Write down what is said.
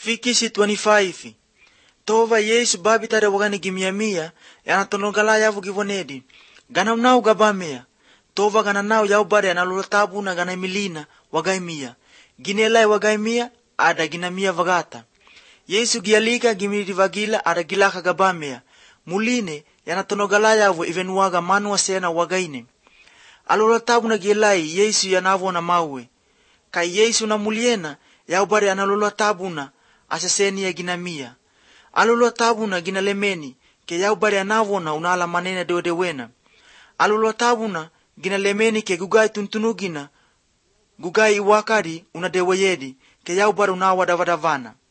Fikisi 25. Tova Yesu babi tare wagani gimiamia yanatonogala yavu givonedi. Gana unau gabamea. Tova gana nau yau bare analulatabu na gana milina wagaimia. Ginelai wagaimia ada ginamia vagata. Yesu gialika gimiri vagila ada gilaka gabamea. Muline yanatonogala yavu ivenuaga manua sena wagaine. Alulatabu na gilai Yesu yanavo na mawe. Kai Yesu na muliena yau bare analulatabu na aseseni ya ginamia. Alulatabu na ginalemeni ke yau bare anavona unala manena deodewena. Alulatabu na ginalemeni ke gugai tuntunugina gugai iwakari unadeweyedi ke yau bare unawadavadavana.